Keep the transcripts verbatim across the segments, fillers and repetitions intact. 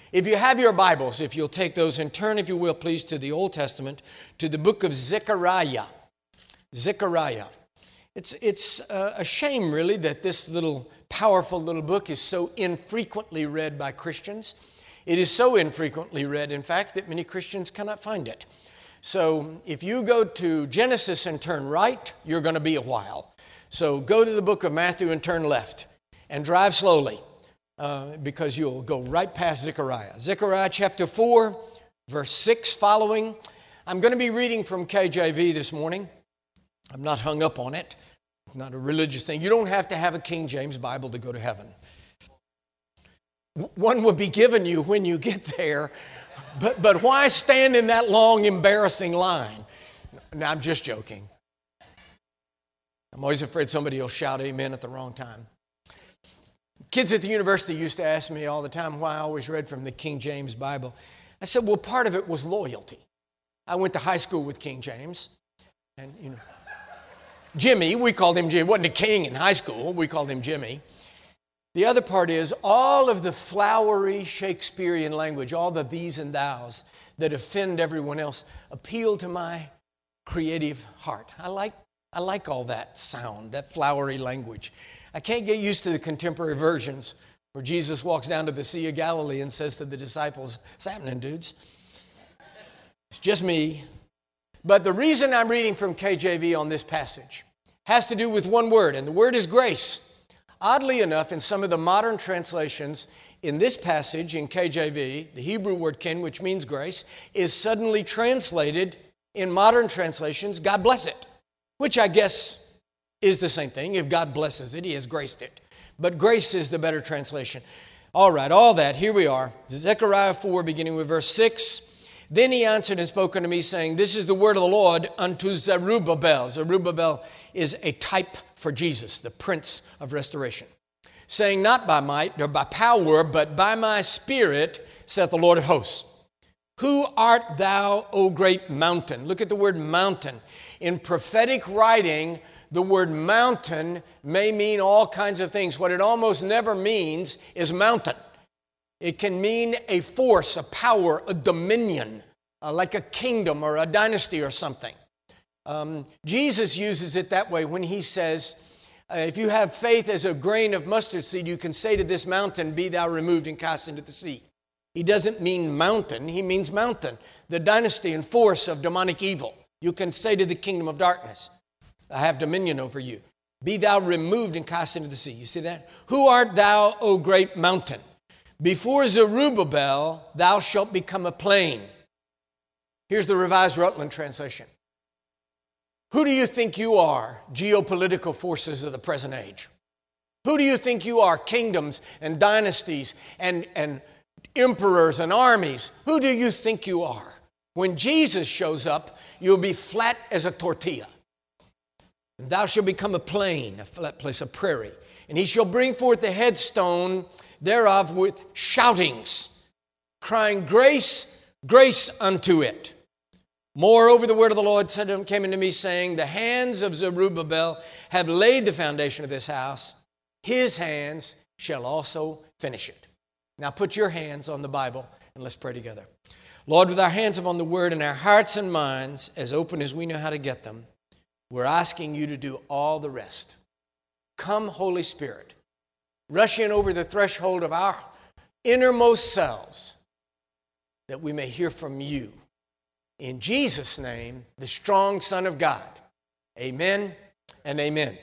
If you have your Bibles, if you'll take those and turn, if you will, please, to the Old Testament, to the book of Zechariah. Zechariah. It's, it's uh, a shame, really, that this little powerful little book is so infrequently read by Christians. It is so infrequently read, in fact, that many Christians cannot find it. So if you go to Genesis and turn right, you're going to be a while. So go to the book of Matthew and turn left and drive slowly uh, because you'll go right past Zechariah. Zechariah chapter four, verse six following. I'm going to be reading from K J V this morning. I'm not hung up on it. It's not a religious thing. You don't have to have a King James Bible to go to heaven. One will be given you when you get there. But, but why stand in that long, embarrassing line? No, I'm just joking. I'm always afraid somebody will shout amen at the wrong time. Kids at the university used to ask me all the time why I always read from the King James Bible. I said, well, part of it was loyalty. I went to high school with King James. And, you know, Jimmy, we called him Jimmy. He wasn't a king in high school. We called him Jimmy. The other part is all of the flowery Shakespearean language, all the these and thous that offend everyone else, appeal to my creative heart. I like, I like all that sound, that flowery language. I can't get used to the contemporary versions where Jesus walks down to the Sea of Galilee and says to the disciples, "What's happening, dudes?" It's just me. But the reason I'm reading from K J V on this passage has to do with one word, and the word is grace. Oddly enough, in some of the modern translations, in this passage in K J V, the Hebrew word kin, which means grace, is suddenly translated in modern translations, God bless it, which I guess is the same thing. If God blesses it, He has graced it. But grace is the better translation. All right, all that, here we are. Zechariah four, beginning with verse six. Then he answered and spoke unto me, saying, This is the word of the Lord unto Zerubbabel. Zerubbabel is a type for Jesus, the Prince of Restoration. Saying, Not by might nor by power, but by my Spirit, saith the Lord of hosts. Who art thou, O great mountain? Look at the word mountain. In prophetic writing, the word mountain may mean all kinds of things. What it almost never means is mountain. It can mean a force, a power, a dominion, uh, like a kingdom or a dynasty or something. Um, Jesus uses it that way when he says, uh, if you have faith as a grain of mustard seed, you can say to this mountain, be thou removed and cast into the sea. He doesn't mean mountain, he means mountain, the dynasty and force of demonic evil. You can say to the kingdom of darkness, I have dominion over you. Be thou removed and cast into the sea. You see that? Who art thou, O great mountain? Before Zerubbabel, thou shalt become a plain. Here's the Revised Rutland translation. Who do you think you are, geopolitical forces of the present age? Who do you think you are, kingdoms and dynasties and, and emperors and armies? Who do you think you are? When Jesus shows up, you'll be flat as a tortilla. And thou shalt become a plain, a flat place, a prairie. And he shall bring forth the headstone thereof with shoutings, crying, Grace, grace unto it. Moreover, the word of the Lord said, came unto me, saying, The hands of Zerubbabel have laid the foundation of this house. His hands shall also finish it. Now put your hands on the Bible and let's pray together. Lord, with our hands upon the word and our hearts and minds as open as we know how to get them, we're asking you to do all the rest. Come, Holy Spirit. Rush in over the threshold of our innermost selves that we may hear from you. In Jesus' name, the strong Son of God. Amen and amen.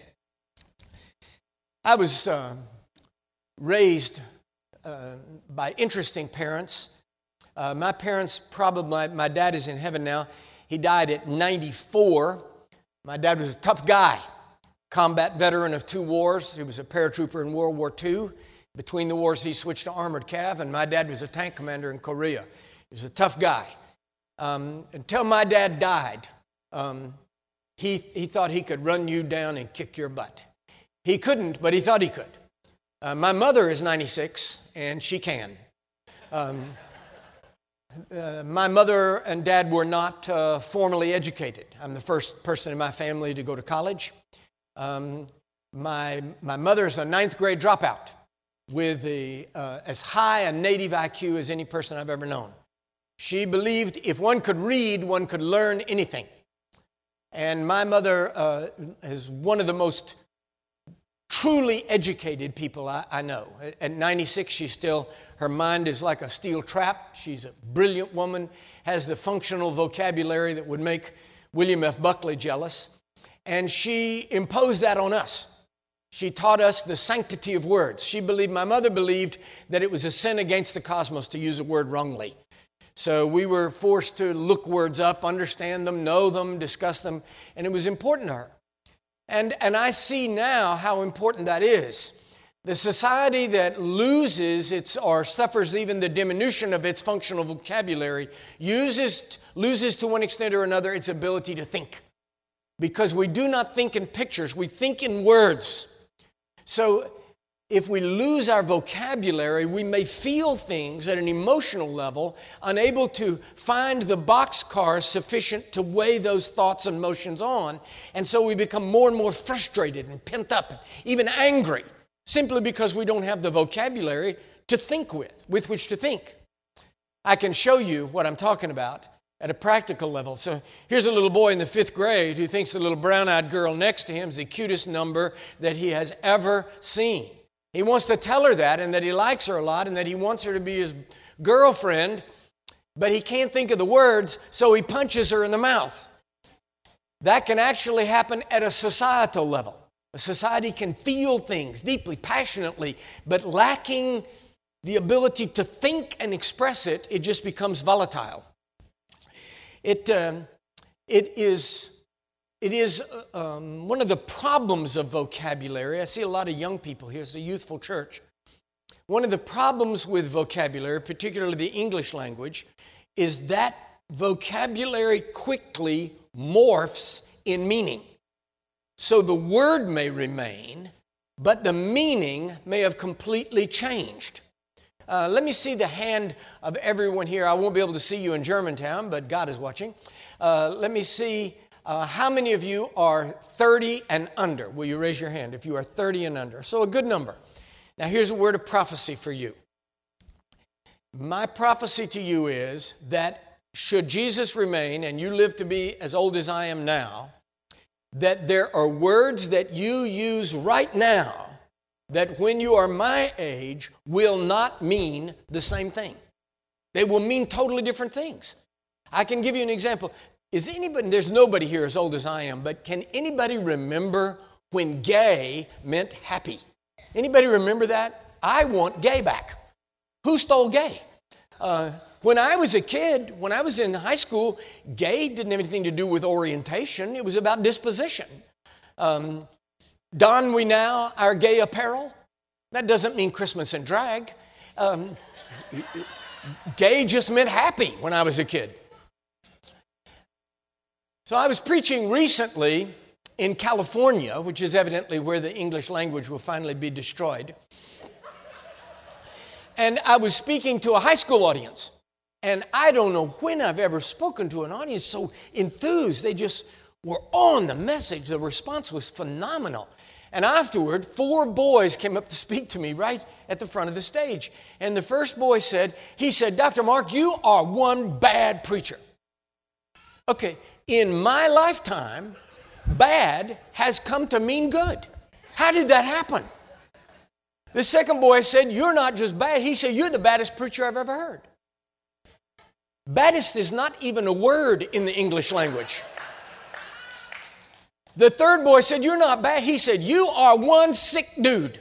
I was uh, raised uh, by interesting parents. Uh, my parents probably, my, my dad is in heaven now. He died at ninety-four. My dad was a tough guy. Combat veteran of two wars. He was a paratrooper in World War Two. Between the wars, he switched to armored cav, and my dad was a tank commander in Korea. He was a tough guy. Um, until my dad died, um, he, he thought he could run you down and kick your butt. He couldn't, but he thought he could. Uh, my mother is ninety-six, and she can. Um, Uh, my mother and dad were not uh, formally educated. I'm the first person in my family to go to college. Um, my, my mother's a ninth grade dropout. with the, uh, as high a native I Q as any person I've ever known. She believed if one could read, one could learn anything. And my mother uh, is one of the most truly educated people I, I know. At ninety-six, she's still, her mind is like a steel trap. She's a brilliant woman, has the functional vocabulary that would make William F. Buckley jealous. And she imposed that on us. She taught us the sanctity of words. She believed, my mother believed that it was a sin against the cosmos to use a word wrongly. So we were forced to look words up, understand them, know them, discuss them, and it was important to her. And, and I see now how important that is. The society that loses its or suffers even the diminution of its functional vocabulary uses, loses to one extent or another its ability to think. Because we do not think in pictures, we think in words. So if we lose our vocabulary, we may feel things at an emotional level, unable to find the boxcars sufficient to weigh those thoughts and emotions on. And so we become more and more frustrated and pent up, and even angry, simply because we don't have the vocabulary to think with, with which to think. I can show you what I'm talking about at a practical level. So here's a little boy in the fifth grade who thinks the little brown-eyed girl next to him is the cutest number that he has ever seen. He wants to tell her that and that he likes her a lot and that he wants her to be his girlfriend, but he can't think of the words, so he punches her in the mouth. That can actually happen at a societal level. A society can feel things deeply, passionately, but lacking the ability to think and express it, it just becomes volatile. It, um, it is... It is um, one of the problems of vocabulary. I see a lot of young people here. It's a youthful church. One of the problems with vocabulary, particularly the English language, is that vocabulary quickly morphs in meaning. So the word may remain, but the meaning may have completely changed. Uh, let me see the hand of everyone here. I won't be able to see you in Germantown, but God is watching. Uh, let me see. Uh, how many of you are thirty and under? Will you raise your hand if you are thirty and under? So a good number. Now here's a word of prophecy for you. My prophecy to you is that should Jesus remain and you live to be as old as I am now, that there are words that you use right now that when you are my age will not mean the same thing. They will mean totally different things. I can give you an example. Is anybody, there's nobody here as old as I am, but can anybody remember when gay meant happy? Anybody remember that? I want gay back. Who stole gay? Uh, when I was a kid, when I was in high school, gay didn't have anything to do with orientation. It was about disposition. Um, don we now our gay apparel? That doesn't mean Christmas and drag. Um, gay just meant happy when I was a kid. So I was preaching recently in California, which is evidently where the English language will finally be destroyed. And I was speaking to a high school audience. And I don't know when I've ever spoken to an audience so enthused. They just were on the message. The response was phenomenal. And afterward, four boys came up to speak to me right at the front of the stage. And the first boy said, he said, Doctor Mark, you are one bad preacher. Okay. In my lifetime, bad has come to mean good. How did that happen? The second boy said, you're not just bad. He said, you're the baddest preacher I've ever heard. Baddest is not even a word in the English language. The third boy said, you're not bad. He said, you are one sick dude.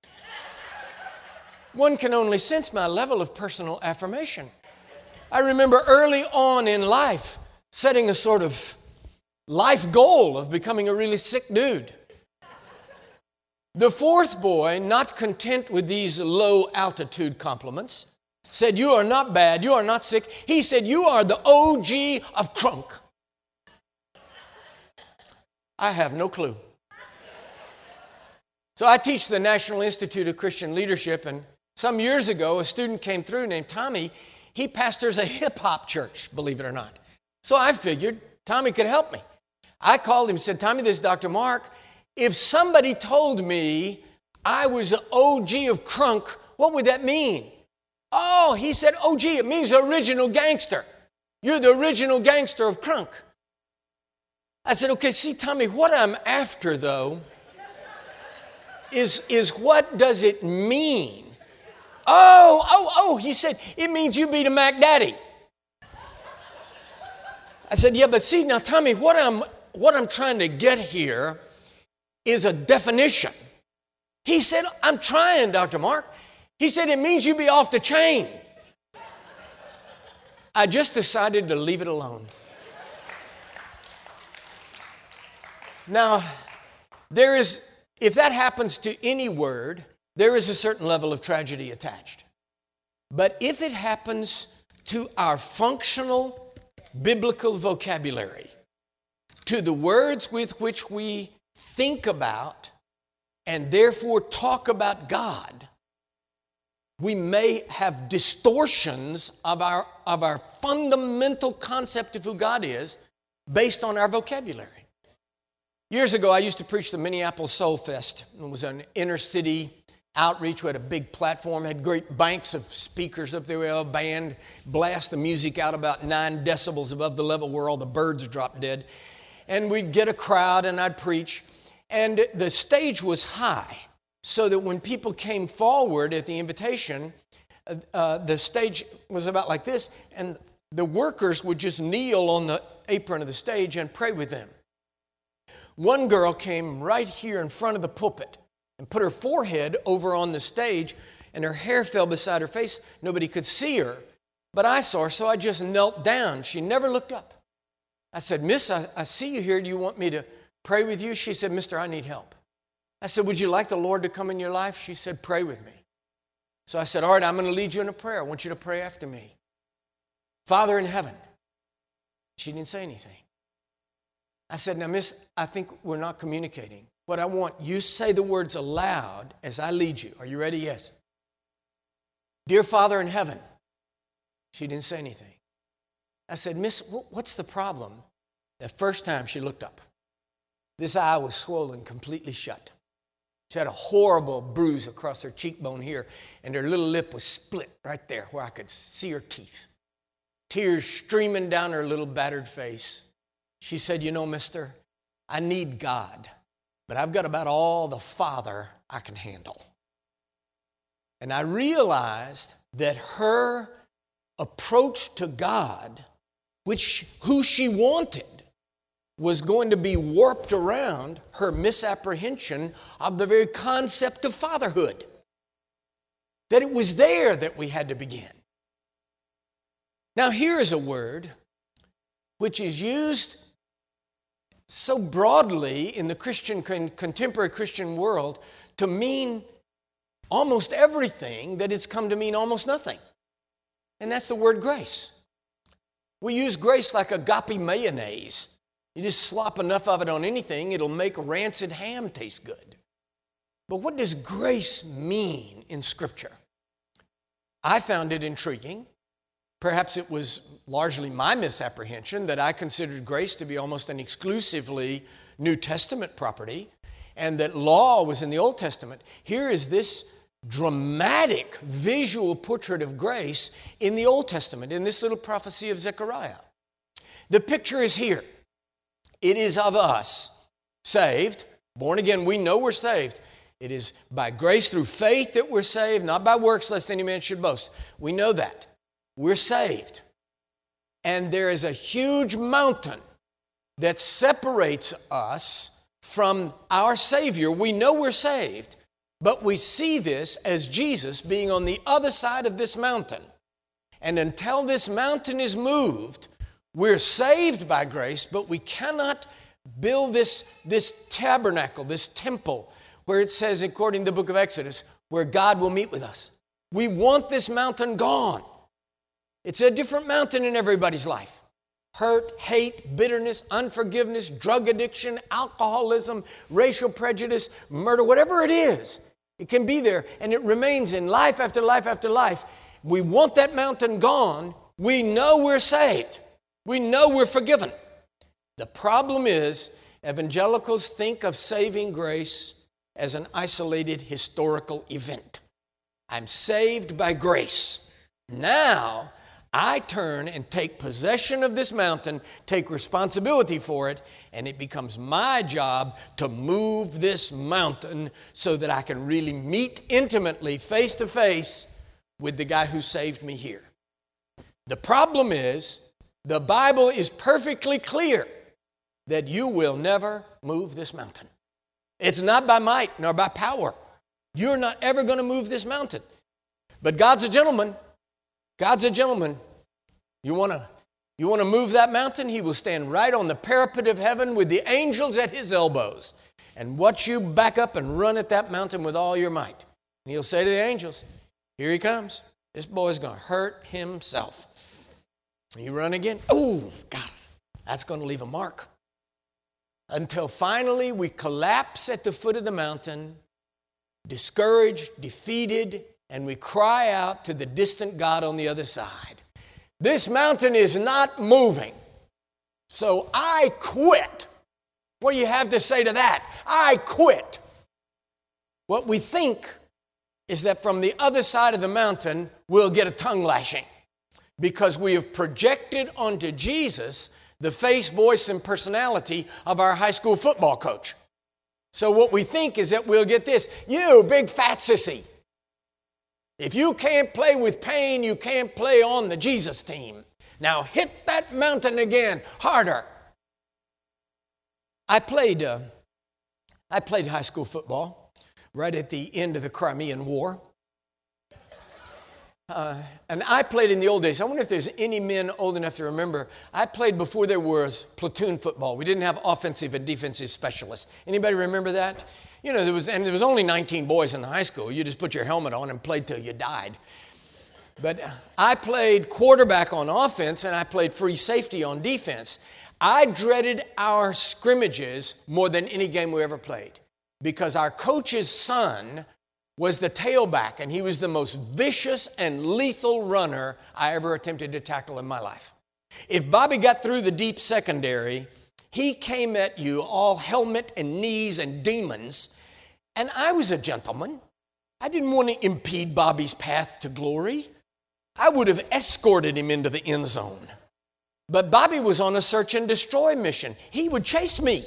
One can only sense my level of personal affirmation. I remember early on in life, setting a sort of life goal of becoming a really sick dude. The fourth boy, not content with these low altitude compliments, said, you are not bad, you are not sick. He said, you are the O G of crunk. I have no clue. So I teach the National Institute of Christian Leadership, and some years ago, a student came through named Tommy. He pastors a hip-hop church, believe it or not. So I figured Tommy could help me. I called him and said, Tommy, this is Doctor Mark. If somebody told me I was an O G of crunk, what would that mean? Oh, he said O G, it means original gangster. You're the original gangster of crunk. I said, okay, see, Tommy, what I'm after, though, is, is what does it mean? Oh, oh, oh, he said, it means you beat a Mac Daddy. I said, yeah, but see, now, Tommy, what I'm, what I'm trying to get here is a definition. He said, I'm trying, Doctor Mark. He said, it means you be off the chain. I just decided to leave it alone. Now, there is, if that happens to any word, there is a certain level of tragedy attached. But if it happens to our functional biblical vocabulary, to the words with which we think about and therefore talk about God, we may have distortions of our, of our fundamental concept of who God is based on our vocabulary. Years ago, I used to preach the Minneapolis Soul Fest. It was an inner city outreach. We had a big platform, had great banks of speakers up there. We had a band blast the music out about nine decibels above the level where all the birds dropped dead. And we'd get a crowd and I'd preach. And the stage was high, so that when people came forward at the invitation, uh, the stage was about like this, and the workers would just kneel on the apron of the stage and pray with them. One girl came right here in front of the pulpit and put her forehead over on the stage, and her hair fell beside her face. Nobody could see her, but I saw her, so I just knelt down. She never looked up. I said, Miss, I, I see you here. Do you want me to pray with you? She said, Mister, I need help. I said, would you like the Lord to come in your life? She said, pray with me. So I said, all right, I'm going to lead you in a prayer. I want you to pray after me. Father in heaven. She didn't say anything. I said, now, miss, I think we're not communicating. What I want, you say the words aloud as I lead you. Are you ready? Yes. Dear Father in heaven. She didn't say anything. I said, miss, what's the problem? The first time she looked up, this eye was swollen completely shut. She had a horrible bruise across her cheekbone here, and her little lip was split right there where I could see her teeth. Tears streaming down her little battered face. She said, you know, mister, I need God, but I've got about all the Father I can handle. And I realized that her approach to God, which who she wanted, was going to be warped around her misapprehension of the very concept of fatherhood. That it was there that we had to begin. Now, here is a word which is used so broadly in the Christian, contemporary Christian world to mean almost everything that it's come to mean almost nothing. And that's the word grace. We use grace like agape mayonnaise. You just slop enough of it on anything, it'll make rancid ham taste good. But what does grace mean in Scripture? I found it intriguing. Perhaps it was largely my misapprehension that I considered grace to be almost an exclusively New Testament property, and that law was in the Old Testament. Here is this dramatic visual portrait of grace in the Old Testament, in this little prophecy of Zechariah. The picture is here. It is of us, saved, born again. We know we're saved. It is by grace through faith that we're saved, not by works, lest any man should boast. We know that. We're saved. And there is a huge mountain that separates us from our Savior. We know we're saved, but we see this as Jesus being on the other side of this mountain. And until this mountain is moved, we're saved by grace, but we cannot build this, this tabernacle, this temple, where it says, according to the book of Exodus, where God will meet with us. We want this mountain gone. It's a different mountain in everybody's life. Hurt, hate, bitterness, unforgiveness, drug addiction, alcoholism, racial prejudice, murder, whatever it is, it can be there, and it remains in life after life after life. We want that mountain gone. We know we're saved. We know we're forgiven. The problem is, evangelicals think of saving grace as an isolated historical event. I'm saved by grace. Now, I turn and take possession of this mountain, take responsibility for it, and it becomes my job to move this mountain so that I can really meet intimately, face to face, with the guy who saved me here. The problem is, the Bible is perfectly clear that you will never move this mountain. It's not by might nor by power. You're not ever going to move this mountain. But God's a gentleman. God's a gentleman. You want to you want to move that mountain? He will stand right on the parapet of heaven with the angels at his elbows and watch you back up and run at that mountain with all your might. And he'll say to the angels, here he comes. This boy's going to hurt himself. You run again. Oh, God, that's going to leave a mark. Until finally we collapse at the foot of the mountain, discouraged, defeated, and we cry out to the distant God on the other side. This mountain is not moving, so I quit. What do you have to say to that? I quit. What we think is that from the other side of the mountain, we'll get a tongue lashing because we have projected onto Jesus the face, voice, and personality of our high school football coach. So what we think is that we'll get this, you big fat sissy. If you can't play with pain, you can't play on the Jesus team. Now hit that mountain again, harder. I played, uh, I played high school football right at the end of the Crimean War. Uh, and I played in the old days. I wonder if there's any men old enough to remember. I played before there was platoon football. We didn't have offensive and defensive specialists. Anybody remember that? You know, there was, and there was only nineteen boys in the high school. You just put your helmet on and played till you died. But I played quarterback on offense and I played free safety on defense. I dreaded our scrimmages more than any game we ever played because our coach's son was the tailback, and he was the most vicious and lethal runner I ever attempted to tackle in my life. If Bobby got through the deep secondary, he came at you all helmet and knees and demons, and I was a gentleman. I didn't want to impede Bobby's path to glory. I would have escorted him into the end zone. But Bobby was on a search and destroy mission. He would chase me.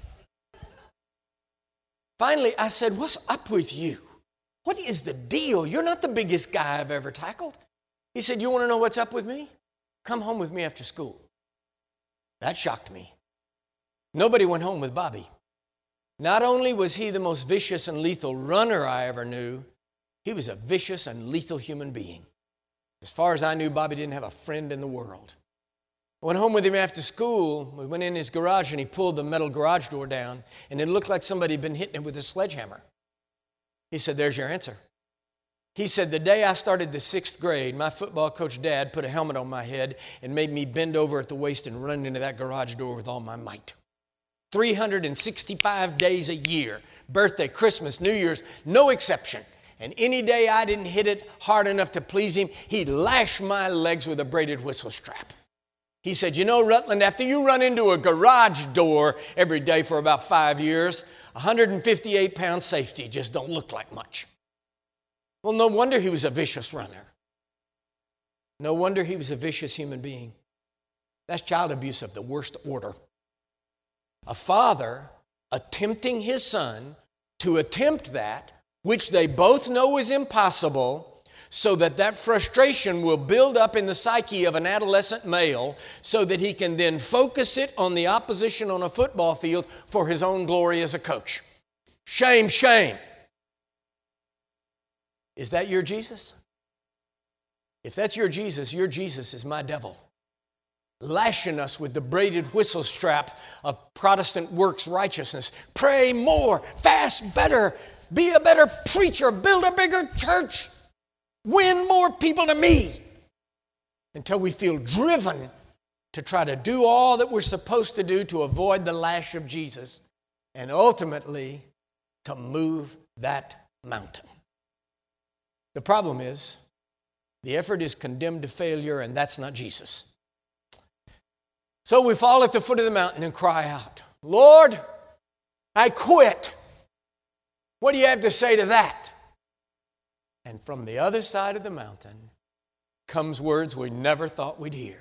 Finally, I said, what's up with you? What is the deal? You're not the biggest guy I've ever tackled. He said, you want to know what's up with me? Come home with me after school. That shocked me. Nobody went home with Bobby. Not only was he the most vicious and lethal runner I ever knew, he was a vicious and lethal human being. As far as I knew, Bobby didn't have a friend in the world. I went home with him after school. We went in his garage and he pulled the metal garage door down and it looked like somebody had been hitting him with a sledgehammer. He said, there's your answer. He said, the day I started the sixth grade, my football coach dad put a helmet on my head and made me bend over at the waist and run into that garage door with all my might. three hundred sixty-five days a year, birthday, Christmas, New Year's, no exception. And any day I didn't hit it hard enough to please him, he'd lash my legs with a braided whistle strap. He said, you know, Rutland, after you run into a garage door every day for about five years, one hundred fifty-eight pound safety just don't look like much. Well, no wonder he was a vicious runner. No wonder he was a vicious human being. That's child abuse of the worst order. A father attempting his son to attempt that, which they both know is impossible, so that that frustration will build up in the psyche of an adolescent male so that he can then focus it on the opposition on a football field for his own glory as a coach. Shame, shame. Is that your Jesus? If that's your Jesus, your Jesus is my devil, lashing us with the braided whistle strap of Protestant works righteousness. Pray more, fast better, be a better preacher, build a bigger church. Win more people to me until we feel driven to try to do all that we're supposed to do to avoid the lash of Jesus and ultimately to move that mountain. The problem is the effort is condemned to failure, and that's not Jesus. So we fall at the foot of the mountain and cry out, Lord, I quit. What do you have to say to that? And from the other side of the mountain comes words we never thought we'd hear.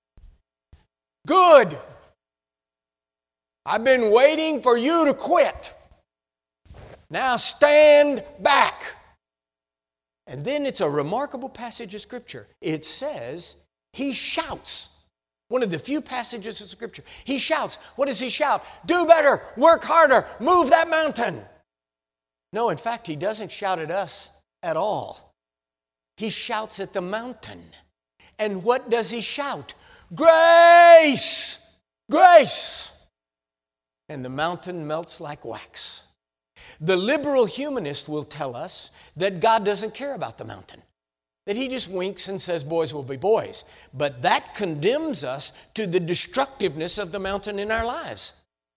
Good. I've been waiting for you to quit. Now stand back. And then it's a remarkable passage of Scripture. It says, he shouts. One of the few passages of Scripture. He shouts. What does he shout? Do better. Work harder. Move that mountain. No, in fact, he doesn't shout at us at all. He shouts at the mountain. And what does he shout? Grace! Grace! And the mountain melts like wax. The liberal humanist will tell us that God doesn't care about the mountain. That he just winks and says boys will be boys. But that condemns us to the destructiveness of the mountain in our lives.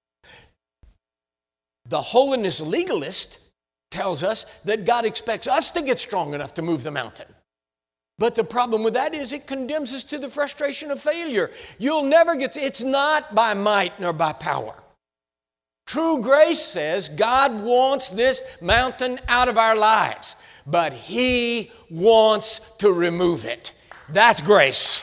The holiness legalist tells us that God expects us to get strong enough to move the mountain. But the problem with that is it condemns us to the frustration of failure. You'll never get to, it's not by might nor by power. True grace says God wants this mountain out of our lives, but he wants to remove it. That's grace.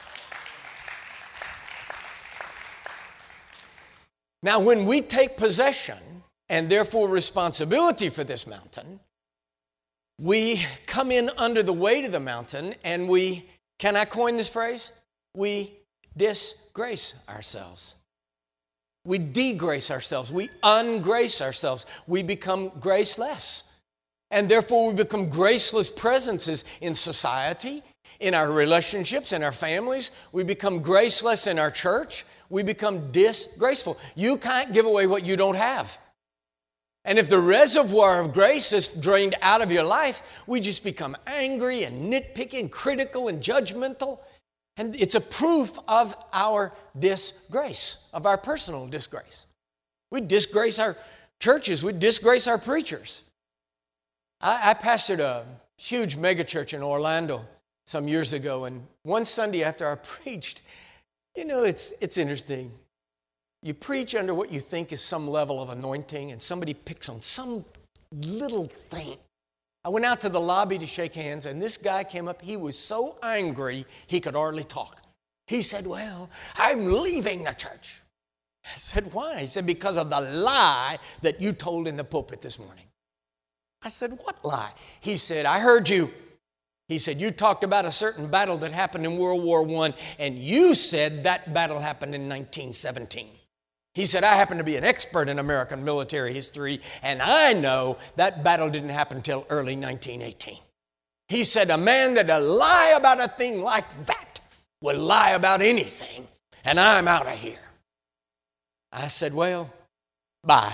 Now, when we take possession and therefore responsibility for this mountain, we come in under the weight of the mountain and we, can I coin this phrase? We disgrace ourselves. We degrace ourselves. We ungrace ourselves. We become graceless. And therefore we become graceless presences in society, in our relationships, in our families. We become graceless in our church. We become disgraceful. You can't give away what you don't have. And if the reservoir of grace is drained out of your life, we just become angry and nitpicky and critical and judgmental. And it's a proof of our disgrace, of our personal disgrace. We disgrace our churches. We disgrace our preachers. I, I pastored a huge megachurch in Orlando some years ago, and one Sunday after I preached, you know, it's it's interesting. You preach under what you think is some level of anointing, and somebody picks on some little thing. I went out to the lobby to shake hands, and this guy came up. He was so angry, he could hardly talk. He said, well, I'm leaving the church. I said, why? He said, because of the lie that you told in the pulpit this morning. I said, what lie? He said, I heard you. He said, you talked about a certain battle that happened in World War One, and you said that battle happened in nineteen seventeen. He said, I happen to be an expert in American military history, and I know that battle didn't happen until early nineteen eighteen. He said, a man that'll lie about a thing like that will lie about anything, and I'm out of here. I said, well, bye.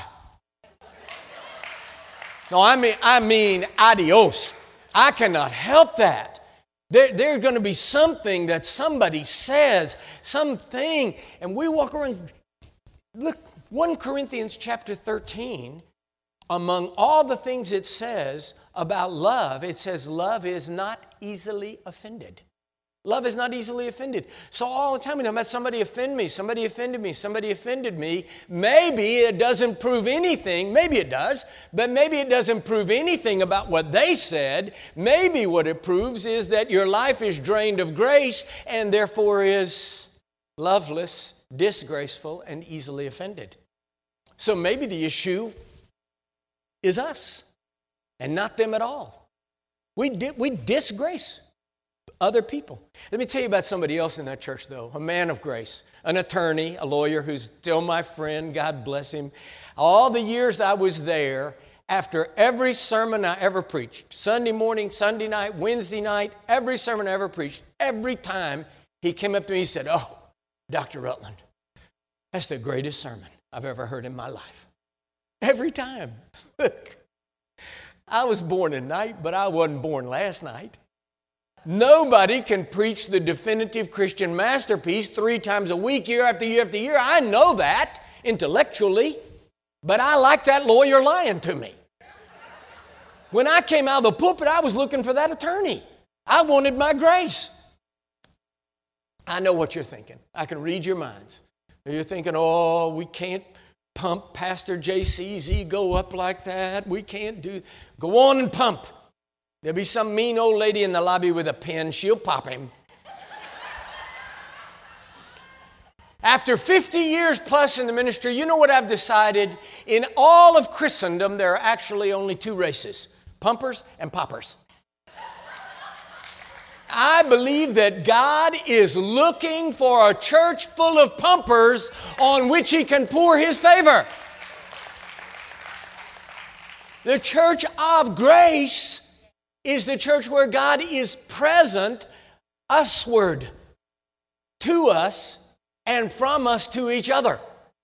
No, I mean, I mean adios. I cannot help that. There, there's going to be something that somebody says, something, and we walk around. Look, First Corinthians chapter thirteen, among all the things it says about love, it says love is not easily offended. Love is not easily offended. So all the time we know about somebody offend me, somebody offended me, somebody offended me. Maybe it doesn't prove anything. Maybe it does, but maybe it doesn't prove anything about what they said. Maybe what it proves is that your life is drained of grace and therefore is loveless, disgraceful, and easily offended. So maybe the issue is us and not them at all. We, di- we disgrace other people. Let me tell you about somebody else in that church, though, a man of grace, an attorney, a lawyer who's still my friend. God bless him. All the years I was there, after every sermon I ever preached, Sunday morning, Sunday night, Wednesday night, every sermon I ever preached, every time he came up to me, he said, oh, Doctor Rutland, that's the greatest sermon I've ever heard in my life. Every time. Look, I was born tonight, but I wasn't born last night. Nobody can preach the definitive Christian masterpiece three times a week, year after year after year. I know that intellectually, but I like that lawyer lying to me. When I came out of the pulpit, I was looking for that attorney. I wanted my grace. I know what you're thinking. I can read your minds. You're thinking, oh, we can't pump Pastor J C's ego up like that. We can't do, go on and pump. There'll be some mean old lady in the lobby with a pen. She'll pop him. After fifty years plus in the ministry, you know what I've decided? In all of Christendom, there are actually only two races, pumpers and poppers. I believe that God is looking for a church full of pumpers on which He can pour His favor. The church of grace is the church where God is present usward, to us, and from us to each other.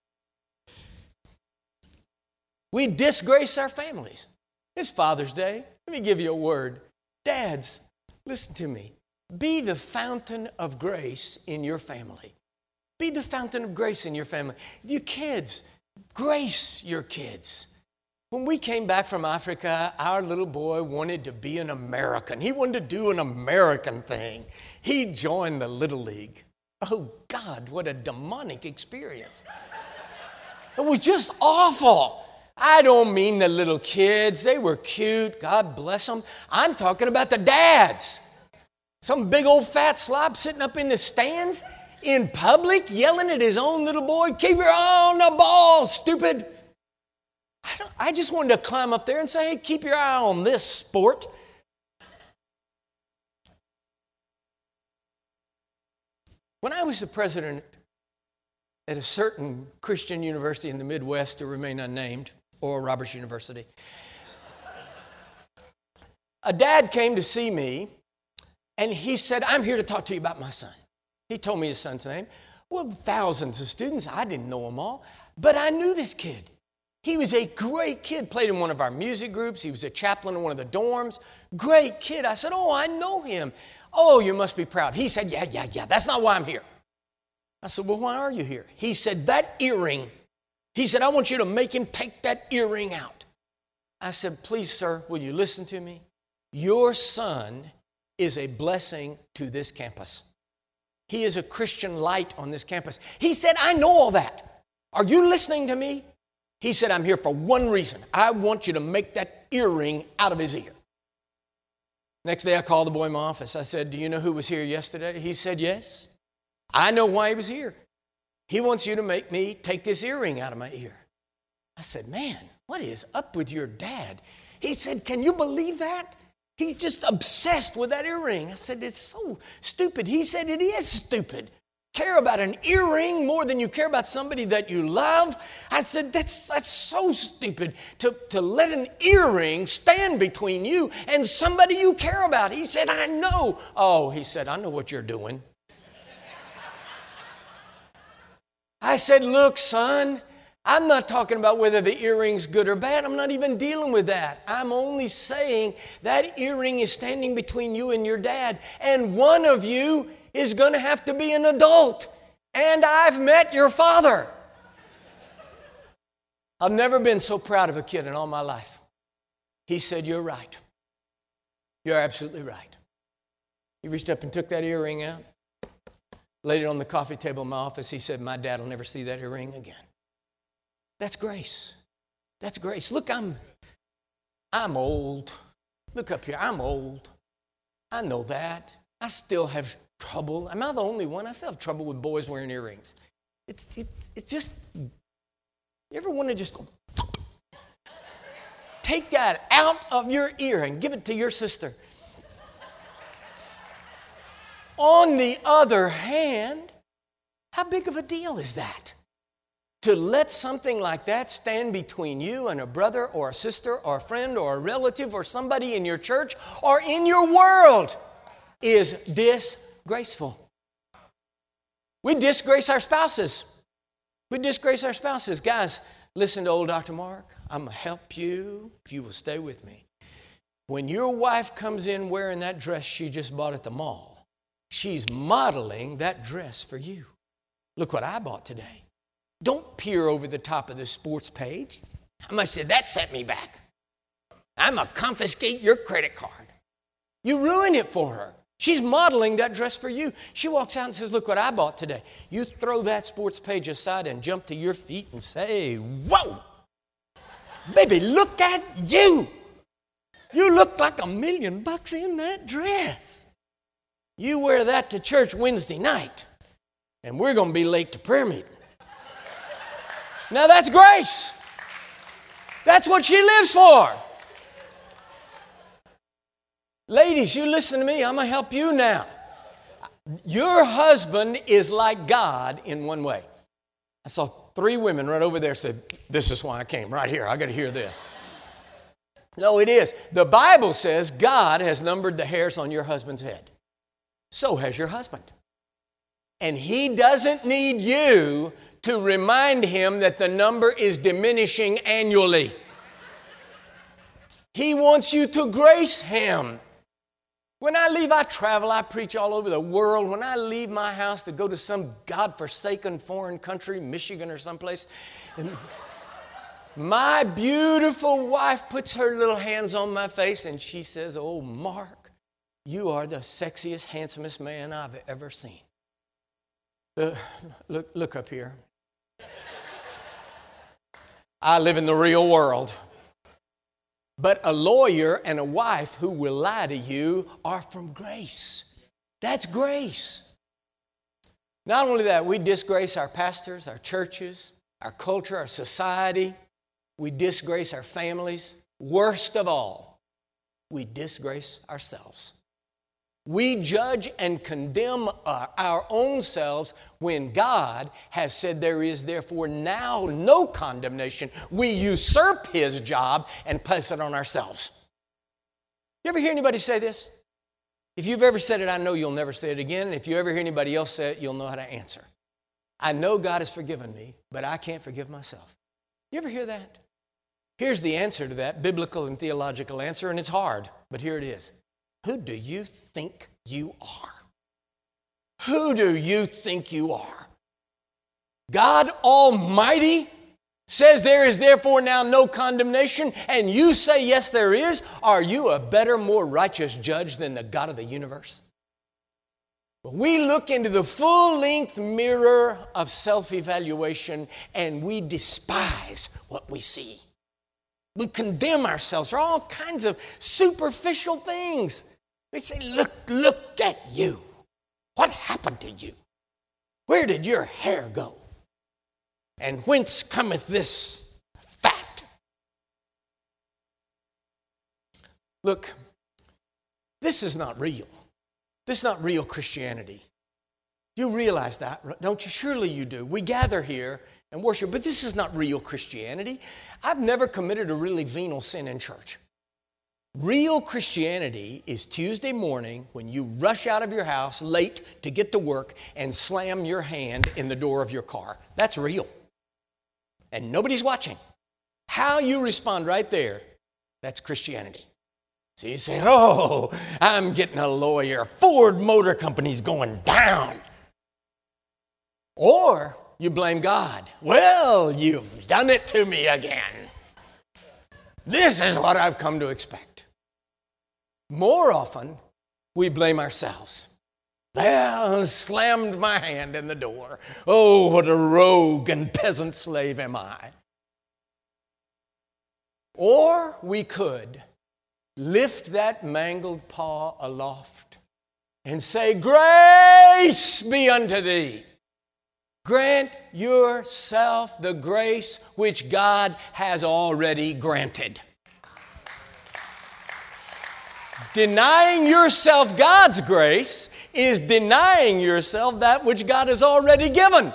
We disgrace our families. It's Father's Day. Let me give you a word. Dads, listen to me. Be the fountain of grace in your family. Be the fountain of grace in your family. Your kids, grace your kids. When we came back from Africa, our little boy wanted to be an American. He wanted to do an American thing. He joined the Little League. Oh, God, what a demonic experience. It was just awful. I don't mean the little kids. They were cute. God bless them. I'm talking about the dads. Some big old fat slob sitting up in the stands in public yelling at his own little boy, keep your eye on the ball, stupid. I, don't, I just wanted to climb up there and say, hey, keep your eye on this sport. When I was the president at a certain Christian university in the Midwest to remain unnamed, Oral Roberts University, a dad came to see me and he said, I'm here to talk to you about my son. He told me his son's name. Well, thousands of students, I didn't know them all, but I knew this kid. He was a great kid, played in one of our music groups. He was a chaplain in one of the dorms. Great kid. I said, oh, I know him. Oh, you must be proud. He said, yeah, yeah, yeah, that's not why I'm here. I said, well, why are you here? He said, that earring. He said, I want you to make him take that earring out. I said, please, sir, will you listen to me? Your son is a blessing to this campus. He is a Christian light on this campus. He said, I know all that. Are you listening to me? He said, I'm here for one reason. I want you to make that earring out of his ear. Next day I called the boy in my office. I said, do you know who was here yesterday? He said, yes. I know why he was here. He wants you to make me take this earring out of my ear. I said, man, what is up with your dad? He said, can you believe that? He's just obsessed with that earring. I said, it's so stupid. He said, it is stupid. Care about an earring more than you care about somebody that you love? I said, that's, that's so stupid to, to let an earring stand between you and somebody you care about. He said, I know. Oh, he said, I know what you're doing. I said, look, son, I'm not talking about whether the earring's good or bad. I'm not even dealing with that. I'm only saying that earring is standing between you and your dad, and one of you is going to have to be an adult. And I've met your father. I've never been so proud of a kid in all my life. He said, you're right. You're absolutely right. He reached up and took that earring out, laid it on the coffee table in my office. He said, my dad will never see that earring again. That's grace. That's grace. Look, I'm, I'm old. Look up here. I'm old. I know that. I still have trouble. I'm not the only one. I still have trouble with boys wearing earrings. It's it, it just, you ever want to just go, take that out of your ear and give it to your sister? On the other hand, how big of a deal is that? To let something like that stand between you and a brother or a sister or a friend or a relative or somebody in your church or in your world is disgraceful. We disgrace our spouses. We disgrace our spouses. Guys, listen to old Doctor Mark. I'm going to help you if you will stay with me. When your wife comes in wearing that dress she just bought at the mall, she's modeling that dress for you. Look what I bought today. Don't peer over the top of the sports page. I must say, that set me back. I'm going to confiscate your credit card. You ruin it for her. She's modeling that dress for you. She walks out and says, look what I bought today. You throw that sports page aside and jump to your feet and say, whoa, baby, look at you. You look like a million bucks in that dress. You wear that to church Wednesday night, and we're going to be late to prayer meeting. Now that's grace. That's what she lives for. Ladies, you listen to me. I'm going to help you now. Your husband is like God in one way. I saw three women right over there said, this is why I came right here. I got to hear this. No, it is. The Bible says God has numbered the hairs on your husband's head. So has your husband. And he doesn't need you to remind him that the number is diminishing annually. He wants you to grace him. When I leave, I travel, I preach all over the world. When I leave my house to go to some godforsaken foreign country, Michigan or someplace, my beautiful wife puts her little hands on my face and she says, oh, Mark, you are the sexiest, handsomest man I've ever seen. Uh, look, look up here. I live in the real world. But a lawyer and a wife who will lie to you are from grace. That's grace. Not only that, we disgrace our pastors, our churches, our culture, our society. We disgrace our families. Worst of all, we disgrace ourselves. We judge and condemn our, our own selves when God has said there is therefore now no condemnation. We usurp His job and place it on ourselves. You ever hear anybody say this? If you've ever said it, I know you'll never say it again. And if you ever hear anybody else say it, you'll know how to answer. I know God has forgiven me, but I can't forgive myself. You ever hear that? Here's the answer to that, biblical and theological answer, and it's hard, but here it is. Who do you think you are? Who do you think you are? God Almighty says there is therefore now no condemnation, and you say yes there is. Are you a better, more righteous judge than the God of the universe? We look into the full-length mirror of self-evaluation and we despise what we see. We condemn ourselves for all kinds of superficial things. We say, look, look at you. What happened to you? Where did your hair go? And whence cometh this fat? Look, this is not real. This is not real Christianity. You realize that, don't you? Surely you do. We gather here and worship, but this is not real Christianity. I've never committed a really venal sin in church. Real Christianity is Tuesday morning when you rush out of your house late to get to work and slam your hand in the door of your car. That's real. And nobody's watching. How you respond right there, that's Christianity. So you say, oh, I'm getting a lawyer. Ford Motor Company's going down. Or you blame God. Well, you've done it to me again. This is what I've come to expect. More often, we blame ourselves. Well, I slammed my hand in the door. Oh, what a rogue and peasant slave am I. Or we could lift that mangled paw aloft and say, grace be unto thee. Grant yourself the grace which God has already granted. Denying yourself God's grace is denying yourself that which God has already given.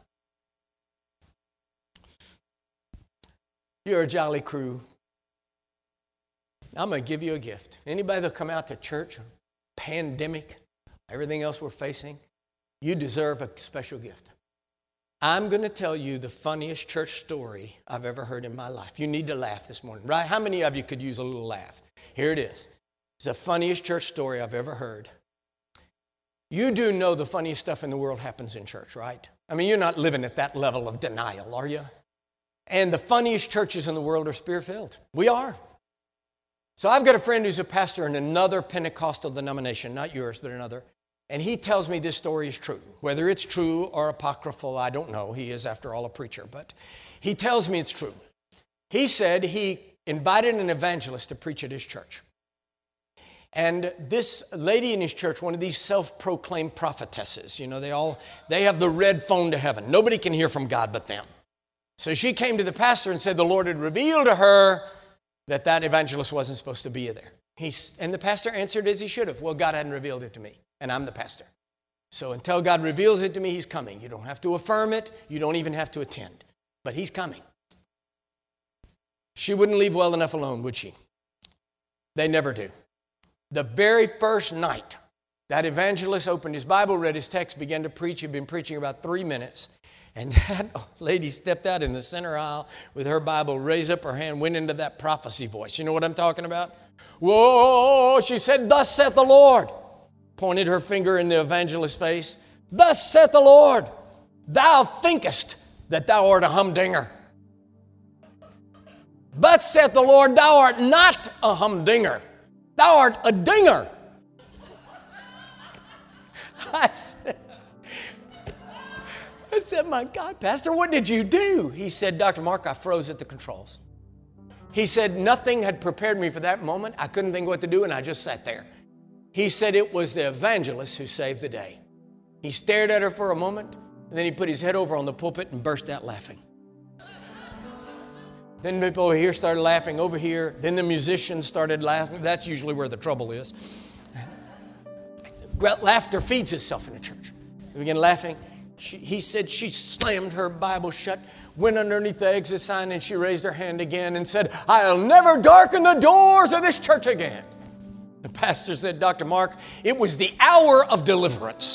You're a jolly crew. I'm going to give you a gift. Anybody that'll come out to church, pandemic, everything else we're facing, you deserve a special gift. I'm going to tell you the funniest church story I've ever heard in my life. You need to laugh this morning, right? How many of you could use a little laugh? Here it is. It's the funniest church story I've ever heard. You do know the funniest stuff in the world happens in church, right? I mean, you're not living at that level of denial, are you? And the funniest churches in the world are spirit-filled. We are. So I've got a friend who's a pastor in another Pentecostal denomination, not yours, but another. And he tells me this story is true. Whether it's true or apocryphal, I don't know. He is, after all, a preacher. But he tells me it's true. He said he invited an evangelist to preach at his church. And this lady in his church, one of these self-proclaimed prophetesses, you know, they all, they have the red phone to heaven. Nobody can hear from God but them. So she came to the pastor and said the Lord had revealed to her that that evangelist wasn't supposed to be there. He's, and the pastor answered as he should have. Well, God hadn't revealed it to me, and I'm the pastor. So until God reveals it to me, he's coming. You don't have to affirm it. You don't even have to attend. But he's coming. She wouldn't leave well enough alone, would she? They never do. The very first night, that evangelist opened his Bible, read his text, began to preach. He'd been preaching about three minutes. And that lady stepped out in the center aisle with her Bible, raised up her hand, went into that prophecy voice. You know what I'm talking about? Whoa, she said, thus saith the Lord. Pointed her finger in the evangelist's face. Thus saith the Lord, thou thinkest that thou art a humdinger. But saith the Lord, thou art not a humdinger. Thou art a dinger. I said, I said, my God, Pastor, what did you do? He said, Doctor Mark, I froze at the controls. He said, nothing had prepared me for that moment. I couldn't think what to do, and I just sat there. He said it was the evangelist who saved the day. He stared at her for a moment, and then he put his head over on the pulpit and burst out laughing. Then people over here started laughing over here. Then the musicians started laughing. That's usually where the trouble is. Laughter feeds itself in a church. They began laughing. She, he said she slammed her Bible shut, went underneath the exit sign, and she raised her hand again and said, I'll never darken the doors of this church again. The pastor said, Doctor Mark, it was the hour of deliverance.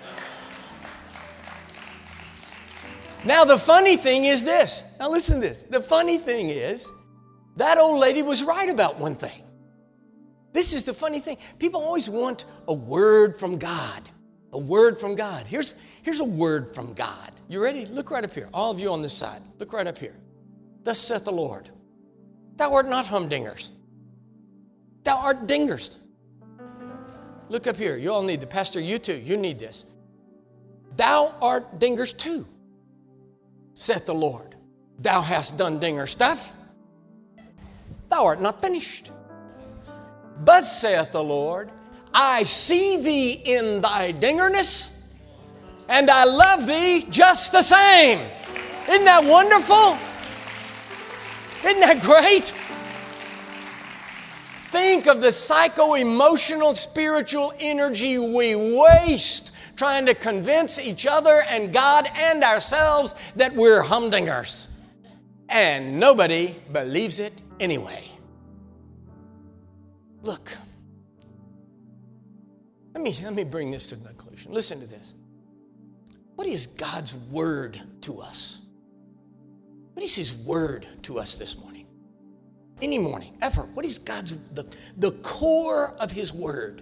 Now, the funny thing is this. Now, listen to this. The funny thing is, that old lady was right about one thing. This is the funny thing. People always want a word from God. A word from God. Here's, here's a word from God. You ready? Look right up here. All of you on this side. Look right up here. Thus saith the Lord. Thou art not humdingers. Thou art dingers. Look up here. You all need the pastor. You too. You need this. Thou art dingers too, saith the Lord. Thou hast done dinger stuff. Thou art not finished. But saith the Lord, I see thee in thy dingerness, and I love thee just the same. Isn't that wonderful? Isn't that great? Think of the psycho-emotional, spiritual energy we waste trying to convince each other and God and ourselves that we're humdingers. And nobody believes it anyway. Look, let me, let me bring this to a conclusion. Listen to this. What is God's word to us? What is His word to us this morning? Any morning, ever. What is God's, the, the core of His word?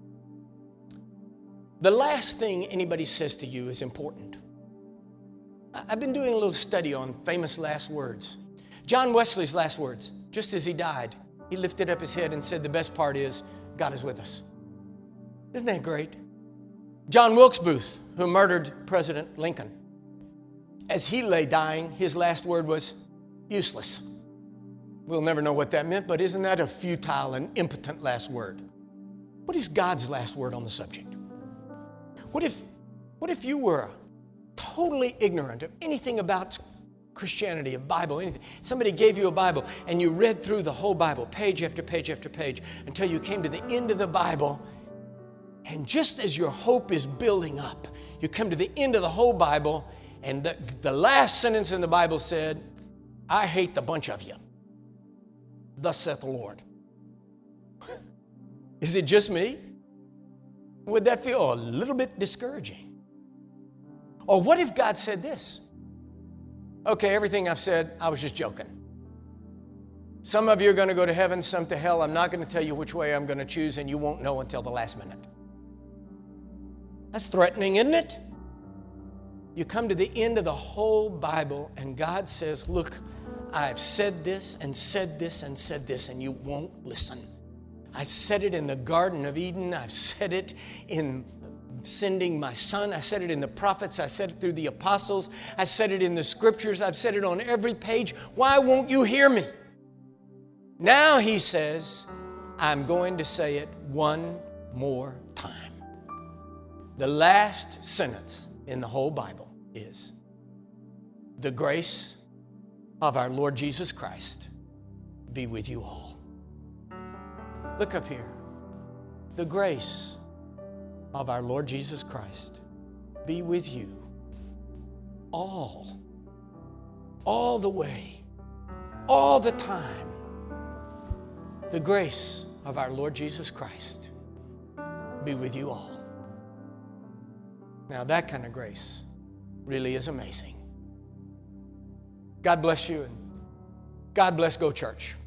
The last thing anybody says to you is important. I've been doing a little study on famous last words. John Wesley's last words, just as he died, he lifted up his head and said, the best part is, God is with us. Isn't that great? John Wilkes Booth, who murdered President Lincoln, as he lay dying, his last word was, useless. We'll never know what that meant, but isn't that a futile and impotent last word? What is God's last word on the subject? What if, what if you were totally ignorant of anything about Christianity, a Bible, anything? Somebody gave you a Bible and you read through the whole Bible, page after page after page, until you came to the end of the Bible. And just as your hope is building up, you come to the end of the whole Bible, and the, the last sentence in the Bible said, I hate the bunch of you. Thus saith the Lord. Is it just me? Would that feel a little bit discouraging? Or what if God said this? Okay, everything I've said, I was just joking. Some of you are going to go to heaven, some to hell. I'm not going to tell you which way I'm going to choose, and you won't know until the last minute. That's threatening, isn't it? You come to the end of the whole Bible, and God says, look, I've said this and said this and said this, and you won't listen. I said it in the Garden of Eden. I've said it in sending my son. I said it in the prophets. I said it through the apostles. I said it in the scriptures. I've said it on every page. Why won't you hear me? Now he says, I'm going to say it one more time. The last sentence in the whole Bible is, the grace of our Lord Jesus Christ be with you all. Look up here. The grace of our Lord Jesus Christ be with you all, all the way, all the time. The grace of our Lord Jesus Christ be with you all. Now that kind of grace really is amazing. God bless you, and God bless Go Church.